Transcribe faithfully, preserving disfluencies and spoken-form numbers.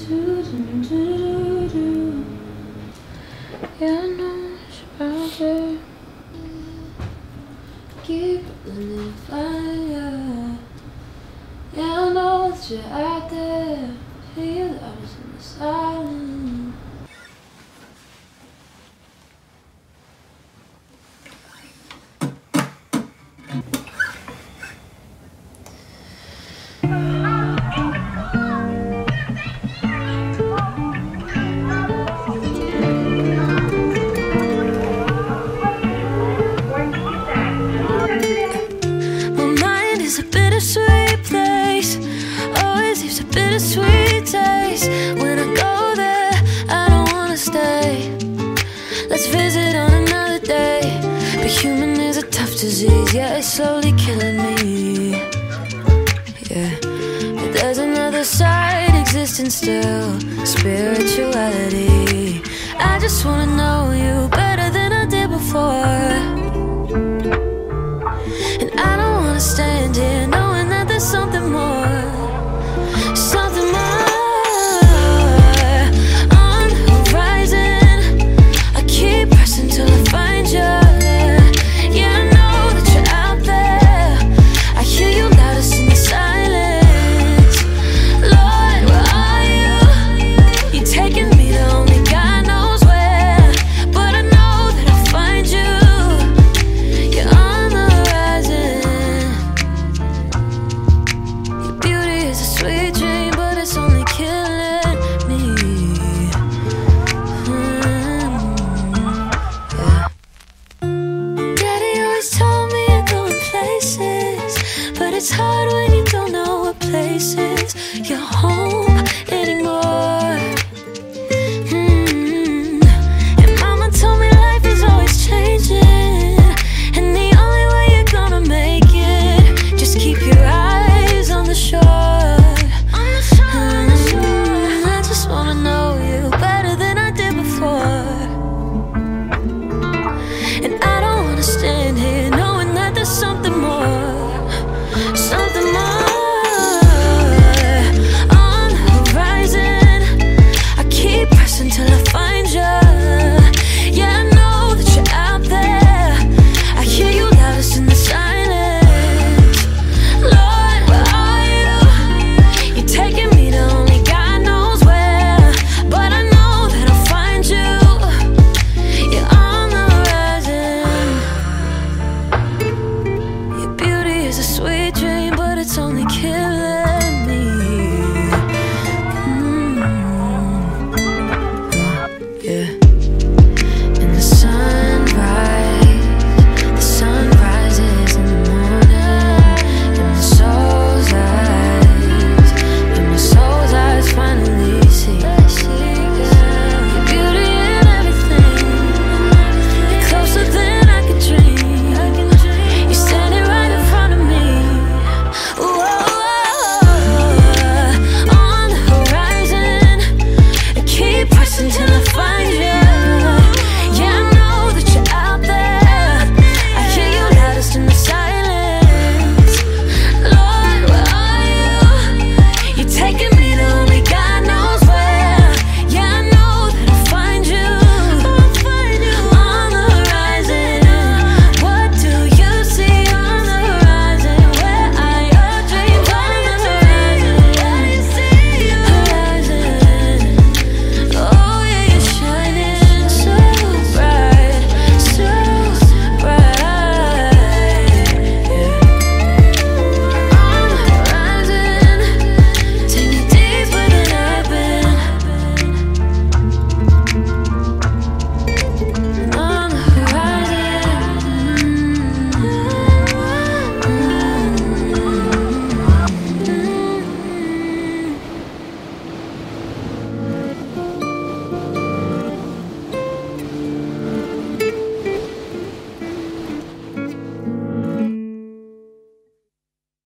Do-do-do-do-do. Yeah, I know you're out there. Keep building a fire. Yeah, I know that you're out there. Feel the others in the silence. Sweet place always leaves a bittersweet taste. When I go there, I don't wanna stay. Let's visit on another day. But human is a tough disease, yeah, it's slowly killing me. Yeah, but there's another side existing still, spirituality. I just wanna know you better than I did before. And I don't wanna stand here knowing that there's something more, something more on the horizon. I keep pressing till I find you. Yeah, I know that you're out there. I hear you loudest in the silence. Lord, where are you? You're taking me to only God knows where. But I know that I'll find you. You're on the sweet dream, but it's only killing me. Mm, yeah. Daddy always told me you're going places, but it's hard when you don't know what place is your home.